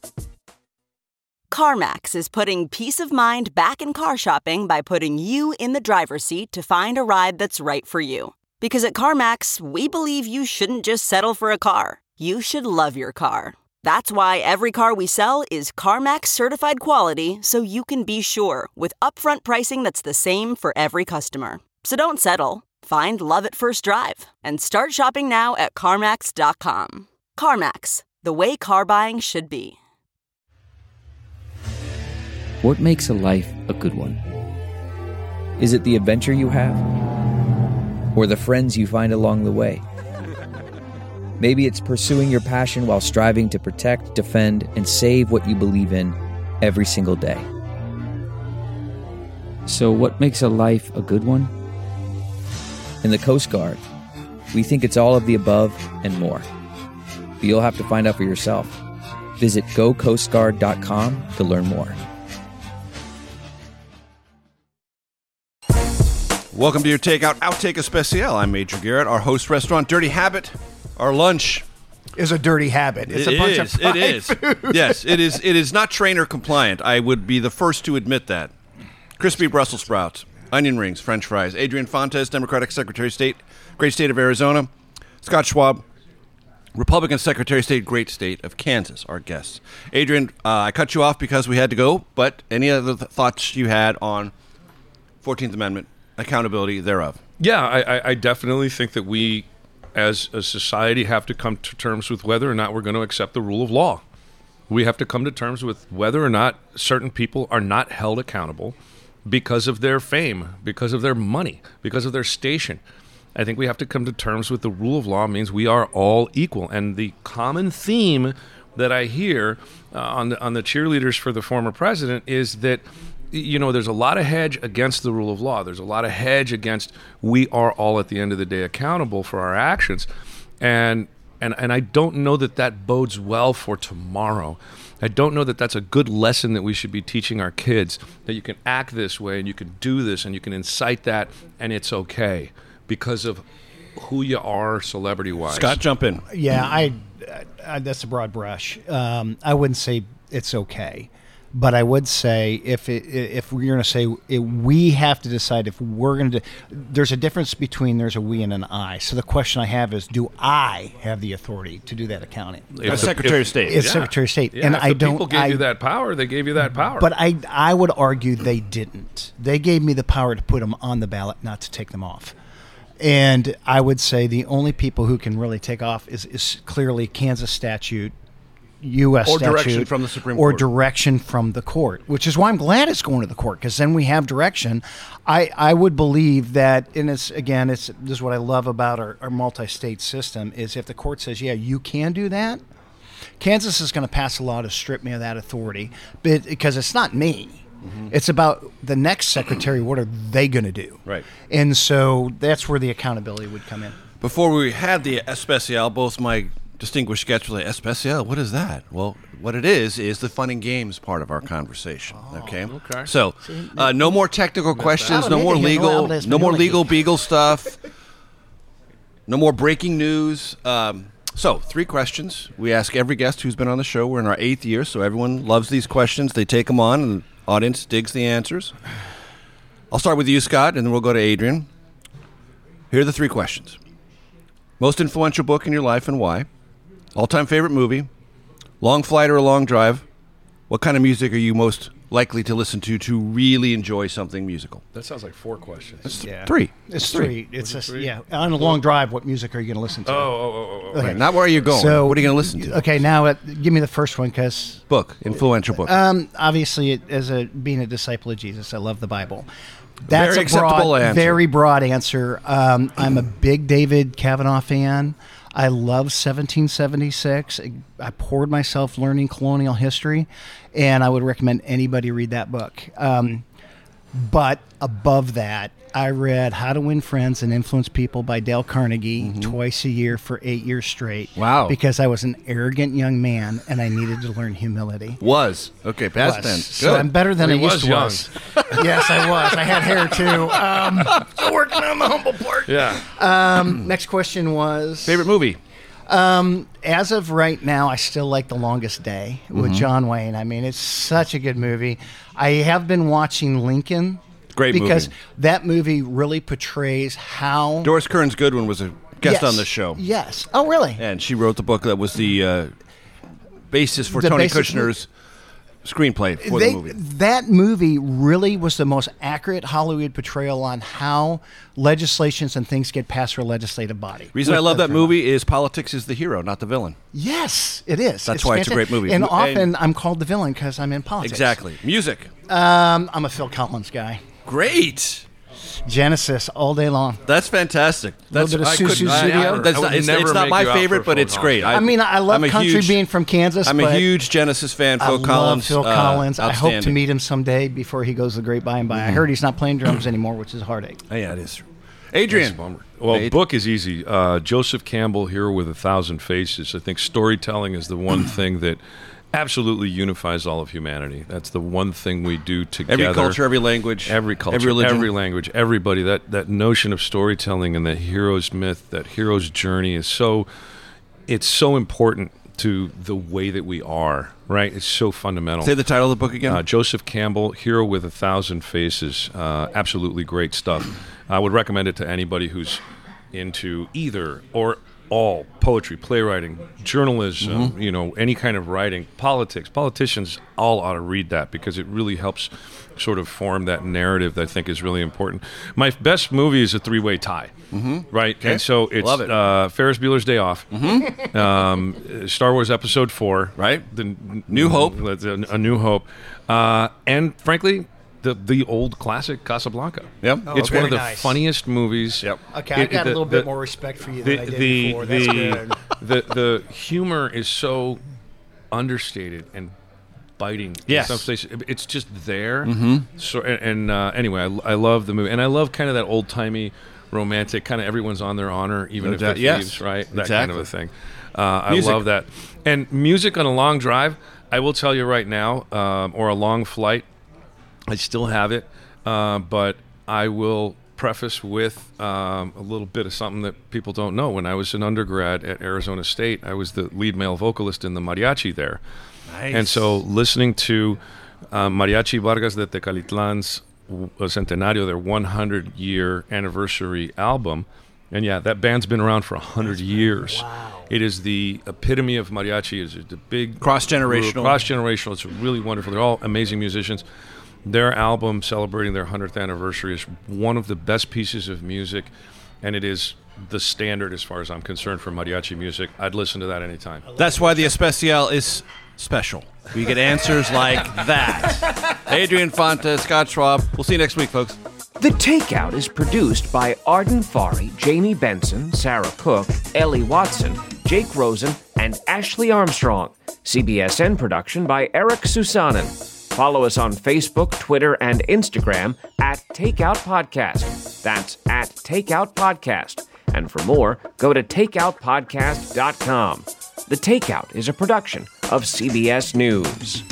CarMax is putting peace of mind back in car shopping by putting you in the driver's seat to find a ride that's right for you. Because at CarMax, we believe you shouldn't just settle for a car. You should love your car. That's why every car we sell is CarMax certified quality, so you can be sure with upfront pricing that's the same for every customer. So don't settle. Find love at first drive and start shopping now at CarMax dot com. CarMax, the way car buying should be. What makes a life a good one? Is it the adventure you have? Or the friends you find along the way? Maybe it's pursuing your passion while striving to protect, defend, and save what you believe in every single day. So what makes a life a good one? In the Coast Guard, we think it's all of the above and more. But you'll have to find out for yourself. Visit go coast guard dot com to learn more. Welcome to your Takeout Outtake Especial. I'm Major Garrett. Our host restaurant, Dirty Habit. Our lunch is a dirty habit. It's it a bunch is, of fried It is. food. Yes, it is. It is not trainer compliant. I would be the first to admit that. Crispy Brussels sprouts, onion rings, French fries. Adrian Fontes, Democratic Secretary of State, great state of Arizona. Scott Schwab, Republican Secretary of State, great state of Kansas, our guests. Adrian, uh, I cut you off because we had to go, but any other th- thoughts you had on fourteenth Amendment, accountability thereof? Yeah, I, I, I definitely think that we, as a society, have to come to terms with whether or not we're going to accept the rule of law. We have to come to terms with whether or not certain people are not held accountable because of their fame, because of their money, because of their station. I think we have to come to terms with the rule of law means we are all equal. And the common theme that I hear uh, on the, on the cheerleaders for the former president is that, you know, there's a lot of hedge against the rule of law. There's a lot of hedge against we are all at the end of the day accountable for our actions. And and and I don't know that that bodes well for tomorrow. I don't know that that's a good lesson that we should be teaching our kids, that you can act this way and you can do this and you can incite that and it's okay because of who you are celebrity-wise. Scott, jump in. Yeah, I, I that's a broad brush. Um, I wouldn't say it's okay. But I would say if it, if we're going to say it, we have to decide if we're going to, there's a difference between there's a we and an I. So the question I have is, do I have the authority to do that accounting? As Secretary of State. It's Yeah. Secretary of State, Yeah, and if I the don't. people gave I, you that power, they gave you that power. But I I would argue they didn't. They gave me the power to put them on the ballot, not to take them off. And I would say the only people who can really take off is, is clearly Kansas statute, U S Or statute, direction from the Supreme or Court. direction from the court, which is why I'm glad it's going to the court, because then we have direction. I, I would believe that, and it's again, it's this is what I love about our, our multi-state system is if the court says, yeah, you can do that, Kansas is going to pass a law to strip me of that authority, but because it's not me. Mm-hmm. It's about the next secretary. What are they going to do? Right. And so that's where the accountability would come in. Before we had the Especial, both my distinguished guests were like, Especial, what is that? Well, what it is is the fun and games part of our conversation. Oh, okay. okay. So, uh, no more technical questions, no more Habla legal, español no more aquí. legal beagle stuff, no more breaking news. Um, so, three questions. We ask every guest who's been on the show. We're in our eighth year, so everyone loves these questions. They take them on, and the audience digs the answers. I'll start with you, Scott, and then we'll go to Adrian. Here are the three questions. Most influential book in your life and why? All-time favorite movie? Long flight or a long drive? What kind of music are you most likely to listen to to really enjoy something musical? That sounds like four questions. It's Yeah. three. It's three. three. It's Was it a, three? yeah. On a long drive, what music are you going to listen to? Oh, oh, oh, oh, oh. Okay, not where you're going. So- what are you going to listen to? Okay, now uh, give me the first one, because Book. Influential book. um, obviously, it, as a being a disciple of Jesus, I love the Bible. That's Very a broad, acceptable answer. very broad answer. Um, I'm a big David Kavanaugh fan. I love seventeen seventy-six. I, I poured myself learning colonial history, and I would recommend anybody read that book. Um, but above that, I read How to Win Friends and Influence People by Dale Carnegie Mm-hmm. twice a year for eight years straight. Wow. Because I was an arrogant young man, and I needed to learn humility. was. Okay, past Was. tense. So Good. I'm better than Well, I he used was to young. was. Yes, I was. I had hair too. Um, so working on the humble part. Yeah. Um, next question was Favorite movie? Um, as of right now, I still like The Longest Day with Mm-hmm. John Wayne. I mean, it's such a good movie. I have been watching Lincoln. Great because movie. that movie really portrays how Doris Kearns Goodwin was a guest Yes. on this show. Yes. Oh, really? And she wrote the book that was the uh, basis for The Tony basis- Kushner's screenplay for They- the movie. That movie really was the most accurate Hollywood portrayal on how legislations and things get passed through a legislative body. Reason I With love the that drama. movie is politics is the hero, not the villain. Yes, it is. That's why it's a great fantastic. movie. And And- often I'm called the villain because I'm in politics. Exactly. Music. Um, I'm a Phil Collins guy. Great. Genesis all day long. That's fantastic. That's Little bit of I couldn't- Susu I- I- Studio. that's I would not, it's, never it's not make my you out favorite, for but Phil it's Collins. great. I mean, I love I'm a country huge- being from Kansas. I'm a but huge Genesis fan. Phil I Collins. love Phil uh, Collins. I hope to outstanding. meet him someday before he goes the great by and by. I heard he's not playing drums anymore, which is a heartache. Oh, yeah, it is. Adrian. That's a bummer. Well, Ad- book is easy. Uh, Joseph Campbell, Hero with a Thousand Faces. I think storytelling is the one thing that absolutely unifies all of humanity. That's the one thing we do together. Every culture, every language, every culture, every religion. every language, everybody. That that notion of storytelling and that hero's myth, that hero's journey is so. It's so important to the way that we are. Right? It's so fundamental. Say the title of the book again. Uh, Joseph Campbell, Hero with a Thousand Faces. Uh, absolutely great stuff. I would recommend it to anybody who's into either or all poetry, playwriting, journalism, Mm-hmm. you know, any kind of writing, politics. Politicians all ought to read that because it really helps sort of form that narrative that I think is really important. My best movie is A Three-Way Tie, mm-hmm. right? Okay. And so it's Love it. Uh, Ferris Bueller's Day Off, Mm-hmm. um, Star Wars Episode Four, right? The New Hope, A, a New Hope, uh, and frankly, the the old classic Casablanca. Yep, Oh, it's one of the very nice. funniest movies. Yep. Okay, I It- got the- a little the- bit more respect for you than the I did the before. That's the, good. the the humor is so understated and biting. Yes. In some places. It's just there. Mm-hmm. So and, and uh, anyway, I, I love the movie, and I love kind of that old timey, romantic kind of everyone's on their honor, even No if they're doubt. Yes. thieves, right? That Exactly. kind of a thing. Uh, I Music. love that. And music on a long drive. I will tell you right now, um, or a long flight. I still have it, uh, but I will preface with um, a little bit of something that people don't know. When I was an undergrad at Arizona State, I was the lead male vocalist in the mariachi there. Nice. And so listening to uh, Mariachi Vargas de Tecalitlan's uh, Centenario, their one hundred year anniversary album, and yeah, that band's been around for one hundred years. Wow. It is the epitome of mariachi. It's a big Cross-generational. Cross-generational. It's really wonderful. They're all amazing musicians. Their album celebrating their one hundredth anniversary is one of the best pieces of music, and it is the standard as far as I'm concerned for mariachi music. I'd listen to that anytime. That's why the Especial is special. We get answers like that. Adrian Fonte, Scott Schwab. We'll see you next week, folks. The Takeout is produced by Arden Farhi, Jamie Benson, Sarah Cook, Ellie Watson, Jake Rosen, and Ashley Armstrong. C B S N production by Eric Susanen. Follow us on Facebook, Twitter, and Instagram at Takeout Podcast. That's at Takeout Podcast. And for more, go to takeout podcast dot com. The Takeout is a production of C B S News.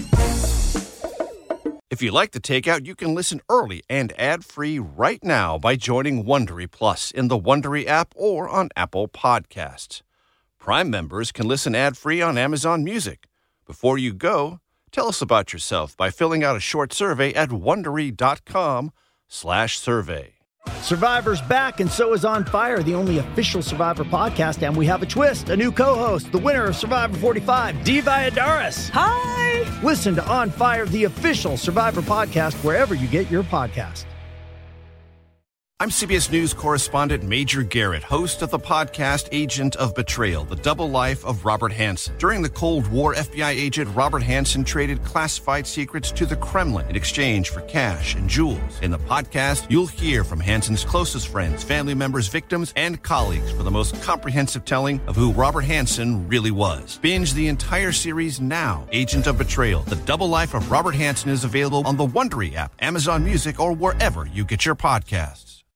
If you like The Takeout, you can listen early and ad-free right now by joining Wondery Plus in the Wondery app or on Apple Podcasts. Prime members can listen ad-free on Amazon Music. Before you go, tell us about yourself by filling out a short survey at Wondery.com slash survey. Survivor's back, and so is On Fire, the only official Survivor podcast, and we have a twist, a new co-host, the winner of Survivor forty-five, Dee Valladares. Hi! Listen to On Fire, the official Survivor podcast, wherever you get your podcast. I'm C B S News correspondent Major Garrett, host of the podcast Agent of Betrayal, the double life of Robert Hanssen. During the Cold War, F B I agent Robert Hanssen traded classified secrets to the Kremlin in exchange for cash and jewels. In the podcast, you'll hear from Hanssen's closest friends, family members, victims, and colleagues for the most comprehensive telling of who Robert Hanssen really was. Binge the entire series now. Agent of Betrayal, the double life of Robert Hanssen is available on the Wondery app, Amazon Music, or wherever you get your podcasts.